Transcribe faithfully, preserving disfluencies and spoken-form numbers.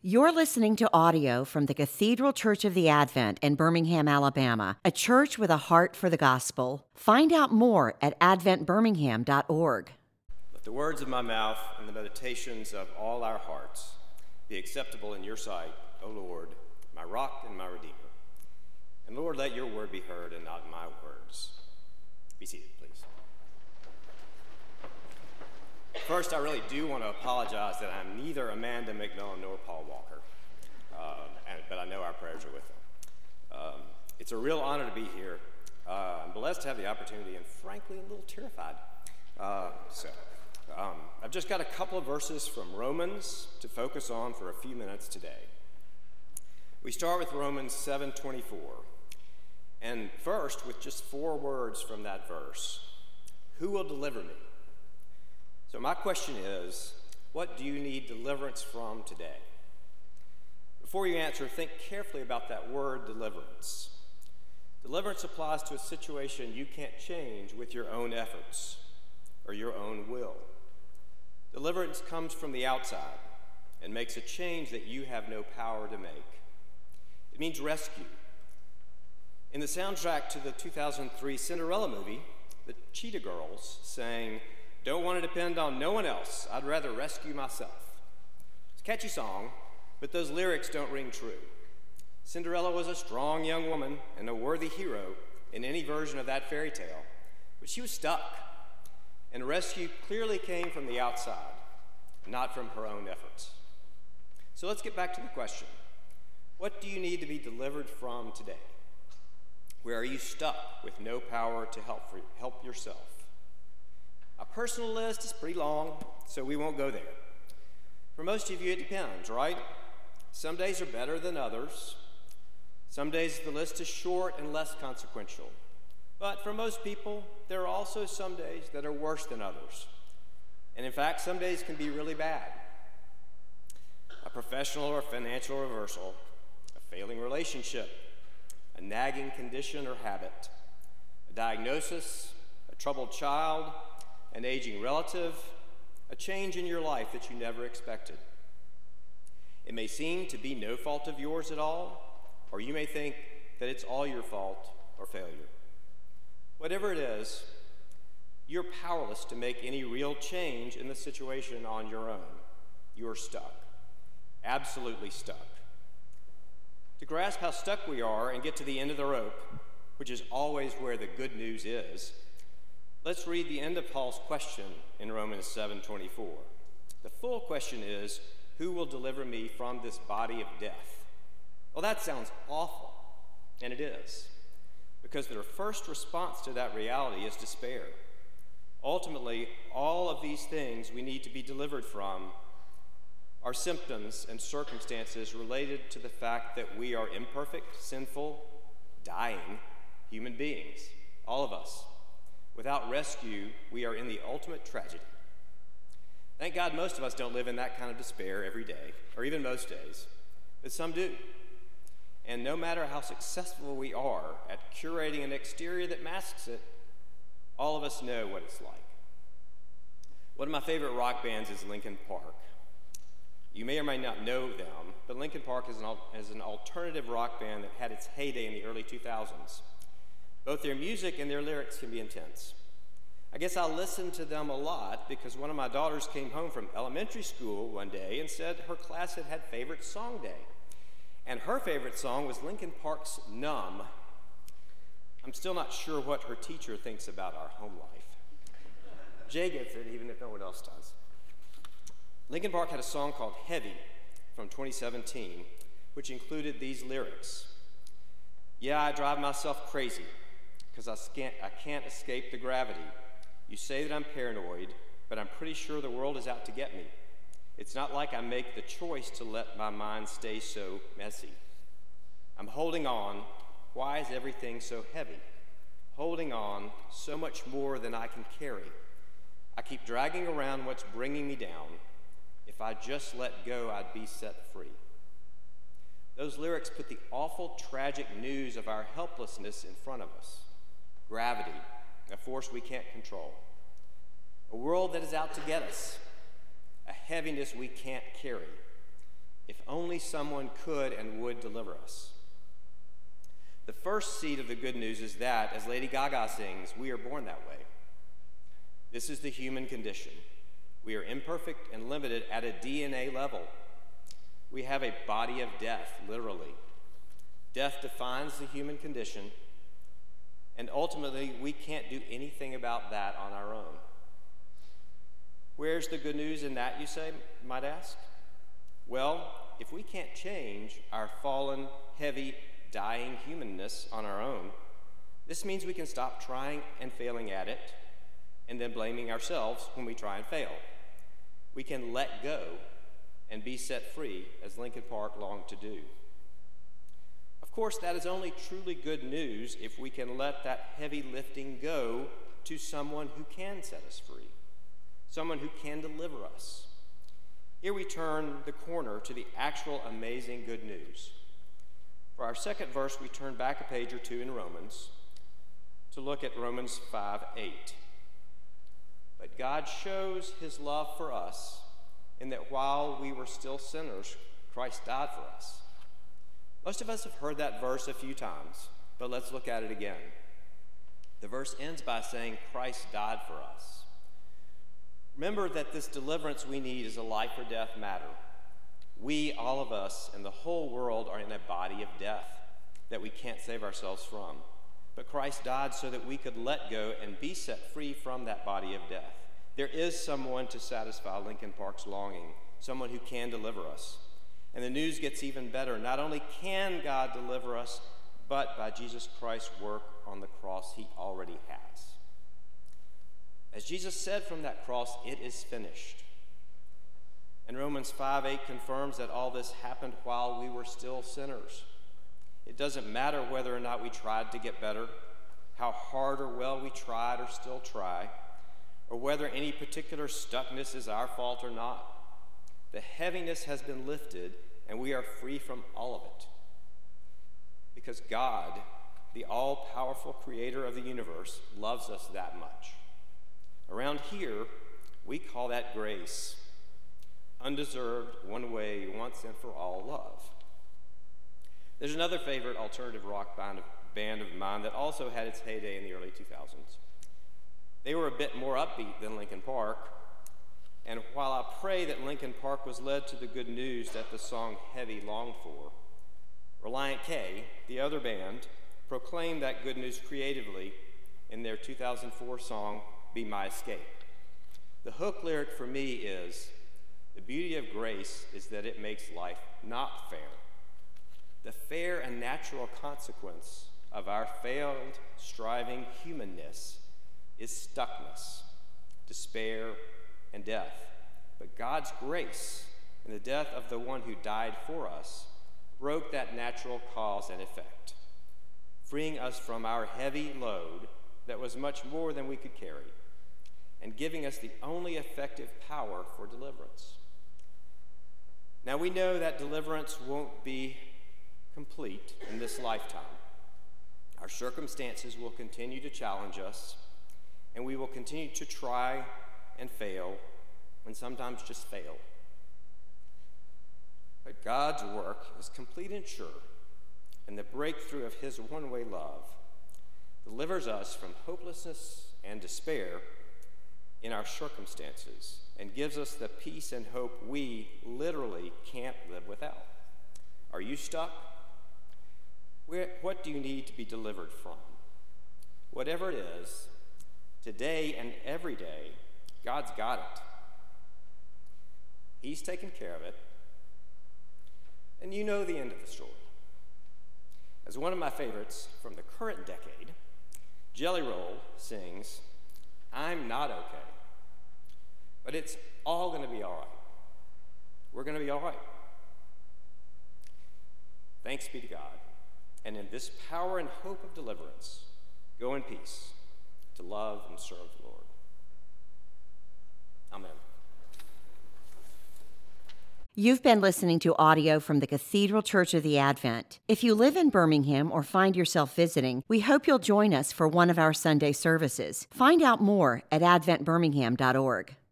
You're listening to audio from the Cathedral Church of the Advent in Birmingham, Alabama, a church with a heart for the gospel. Find out more at advent birmingham dot org. Let the words of my mouth and the meditations of all our hearts be acceptable in your sight, O Lord, my rock and my redeemer. And Lord, let your word be heard and not my words. Be seated, please. First, I really do want to apologize that I'm neither Amanda McMillan nor Paul Walker, um, and, but I know our prayers are with them. Um, it's a real honor to be here. Uh, I'm blessed to have the opportunity and frankly a little terrified. Uh, so, um, I've just got a couple of verses from Romans to focus on for a few minutes today. We start with Romans seven twenty-four, and first with just four words from that verse. Who will deliver me? So my question is, what do you need deliverance from today? Before you answer, think carefully about that word deliverance. Deliverance applies to a situation you can't change with your own efforts or your own will. Deliverance comes from the outside and makes a change that you have no power to make. It means rescue. In the soundtrack to the two thousand three Cinderella movie, the Cheetah Girls sang, "Don't want to depend on no one else. I'd rather rescue myself." It's a catchy song, but those lyrics don't ring true. Cinderella was a strong young woman and a worthy hero in any version of that fairy tale, but she was stuck, and rescue clearly came from the outside, not from her own efforts. So let's get back to the question. What do you need to be delivered from today? Where are you stuck with no power to help, for, help yourself? A personal list is pretty long, so we won't go there. For most of you, it depends, right? Some days are better than others. Some days the list is short and less consequential. But for most people, there are also some days that are worse than others. And in fact, some days can be really bad. A professional or financial reversal, a failing relationship, a nagging condition or habit, a diagnosis, a troubled child, an aging relative, a change in your life that you never expected. It may seem to be no fault of yours at all, or you may think that it's all your fault or failure. Whatever it is, you're powerless to make any real change in the situation on your own. You're stuck, absolutely stuck. To grasp how stuck we are and get to the end of the rope, which is always where the good news is, let's read the end of Paul's question in Romans seven twenty-four. The full question is, who will deliver me from this body of death? Well, that sounds awful, and it is, because their first response to that reality is despair. Ultimately, all of these things we need to be delivered from are symptoms and circumstances related to the fact that we are imperfect, sinful, dying human beings, all of us. Without rescue, we are in the ultimate tragedy. Thank God most of us don't live in that kind of despair every day, or even most days, but some do. And no matter how successful we are at curating an exterior that masks it, all of us know what it's like. One of my favorite rock bands is Linkin Park. You may or may not know them, but Linkin Park is an, is an alternative rock band that had its heyday in the early two thousands. Both their music and their lyrics can be intense. I guess I listened to them a lot because one of my daughters came home from elementary school one day and said her class had had favorite song day. And her favorite song was Linkin Park's Numb. I'm still not sure what her teacher thinks about our home life. Jay gets it, even if no one else does. Linkin Park had a song called Heavy from twenty seventeen, which included these lyrics. Yeah, I drive myself crazy, because I can't, I can't escape the gravity. You say that I'm paranoid, but I'm pretty sure the world is out to get me. It's not like I make the choice to let my mind stay so messy. I'm holding on. Why is everything so heavy? Holding on so much more than I can carry. I keep dragging around what's bringing me down. If I just let go, I'd be set free. Those lyrics put the awful, tragic news of our helplessness in front of us. Gravity, a force we can't control. A world that is out to get us. A heaviness we can't carry. If only someone could and would deliver us. The first seed of the good news is that, as Lady Gaga sings, we are born that way. This is the human condition. We are imperfect and limited at a D N A level. We have a body of death, literally. Death defines the human condition, and ultimately, we can't do anything about that on our own. Where's the good news in that, you say, might ask? Well, if we can't change our fallen, heavy, dying humanness on our own, this means we can stop trying and failing at it, and then blaming ourselves when we try and fail. We can let go and be set free, as Lincoln Park longed to do. Of course, that is only truly good news if we can let that heavy lifting go to someone who can set us free, someone who can deliver us. Here we turn the corner to the actual amazing good news. For our second verse, we turn back a page or two in Romans to look at Romans five eight. But God shows his love for us in that while we were still sinners, Christ died for us. Most of us have heard that verse a few times, but let's look at it again. The verse ends by saying, Christ died for us. Remember that this deliverance we need is a life or death matter. We, all of us, and the whole world are in a body of death that we can't save ourselves from. But Christ died so that we could let go and be set free from that body of death. There is someone to satisfy Lincoln Park's longing, someone who can deliver us. And the news gets even better. Not only can God deliver us, but by Jesus Christ's work on the cross, he already has. As Jesus said from that cross, it is finished. And Romans five eight confirms that all this happened while we were still sinners. It doesn't matter whether or not we tried to get better, how hard or well we tried or still try, or whether any particular stuckness is our fault or not. The heaviness has been lifted, and we are free from all of it. Because God, the all-powerful creator of the universe, loves us that much. Around here, we call that grace. Undeserved, one-way, once and for all love. There's another favorite alternative rock band of, band of mine that also had its heyday in the early two thousands. They were a bit more upbeat than Lincoln Park, and while I pray that Lincoln Park was led to the good news that the song Heavy longed for, Reliant K, the other band, proclaimed that good news creatively in their two thousand four song, Be My Escape. The hook lyric for me is, the beauty of grace is that it makes life not fair. The fair and natural consequence of our failed, striving humanness is stuckness, despair, and death. But God's grace and the death of the one who died for us broke that natural cause and effect, freeing us from our heavy load that was much more than we could carry, and giving us the only effective power for deliverance. Now we know that deliverance won't be complete in this lifetime. Our circumstances will continue to challenge us, and we will continue to try and fail, and sometimes just fail. But God's work is complete and sure, and the breakthrough of his one-way love delivers us from hopelessness and despair in our circumstances and gives us the peace and hope we literally can't live without. Are you stuck? Where, what do you need to be delivered from? Whatever it is, today and every day, God's got it. He's taken care of it. And you know the end of the story. As one of my favorites from the current decade, Jelly Roll sings, I'm not okay, but it's all going to be all right. We're going to be all right. Thanks be to God. And in this power and hope of deliverance, go in peace to love and serve the Lord. Amen. You've been listening to audio from the Cathedral Church of the Advent. If you live in Birmingham or find yourself visiting, we hope you'll join us for one of our Sunday services. Find out more at advent birmingham dot org.